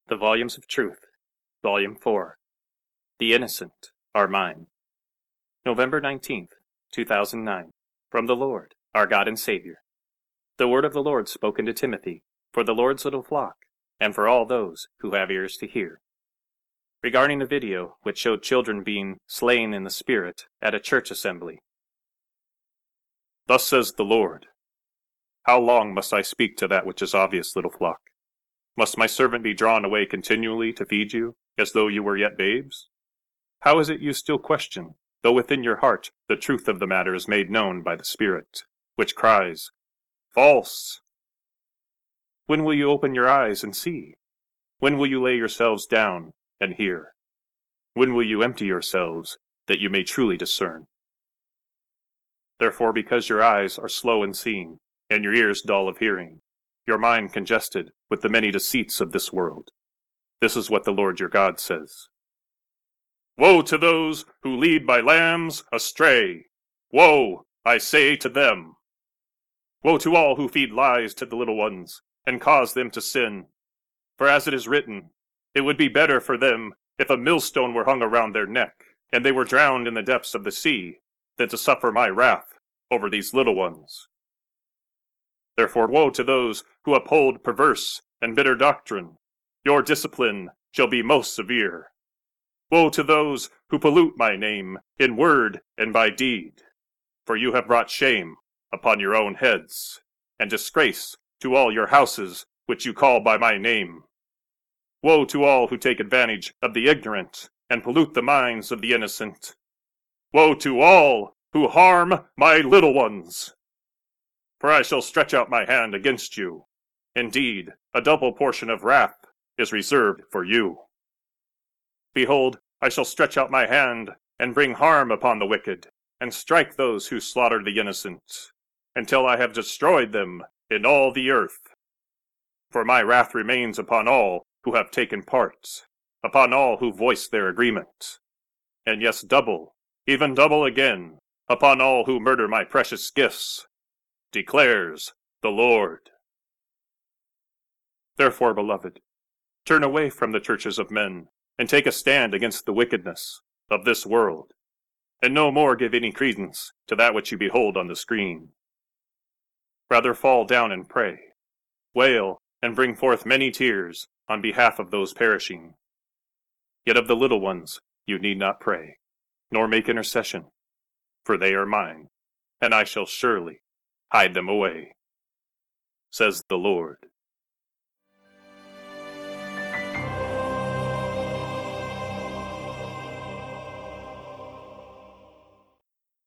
The Volumes of Truth, Volume 4. The Innocent Are Mine. November 19th, 2009. From the Lord, our God and Savior. The word of the Lord spoken to Timothy, for the Lord's little flock, and for all those who have ears to hear. Regarding a video which showed children being slain in the Spirit at a church assembly. Thus says the Lord, how long must I speak to that which is obvious, little flock? Must my servant be drawn away continually to feed you, as though you were yet babes? How is it you still question, though within your heart the truth of the matter is made known by the Spirit, which cries, False! When will you open your eyes and see? When will you lay yourselves down and hear? When will you empty yourselves, that you may truly discern? Therefore, because your eyes are slow in seeing, and your ears dull of hearing, your mind congested with the many deceits of this world, this is what the Lord your God says. Woe to those who lead my lambs astray! Woe, I say to them! Woe to all who feed lies to the little ones, and cause them to sin. For as it is written, it would be better for them if a millstone were hung around their neck, and they were drowned in the depths of the sea, than to suffer my wrath over these little ones. Therefore woe to those who uphold perverse and bitter doctrine. Your discipline shall be most severe. Woe to those who pollute my name in word and by deed. For you have brought shame upon your own heads, and disgrace to all your houses which you call by my name. Woe to all who take advantage of the ignorant, and pollute the minds of the innocent. Woe to all who harm my little ones! For I shall stretch out my hand against you. Indeed, a double portion of wrath is reserved for you. Behold, I shall stretch out my hand, and bring harm upon the wicked, and strike those who slaughter the innocent, until I have destroyed them in all the earth. For my wrath remains upon all who have taken part, upon all who voice their agreement, and yes, double, even double again, upon all who murder my precious gifts, declares the Lord. Therefore, beloved, turn away from the churches of men, and take a stand against the wickedness of this world, and no more give any credence to that which you behold on the screen. Rather fall down and pray, wail, and bring forth many tears on behalf of those perishing. Yet of the little ones you need not pray, nor make intercession, for they are mine, and I shall surely hide them away, says the Lord.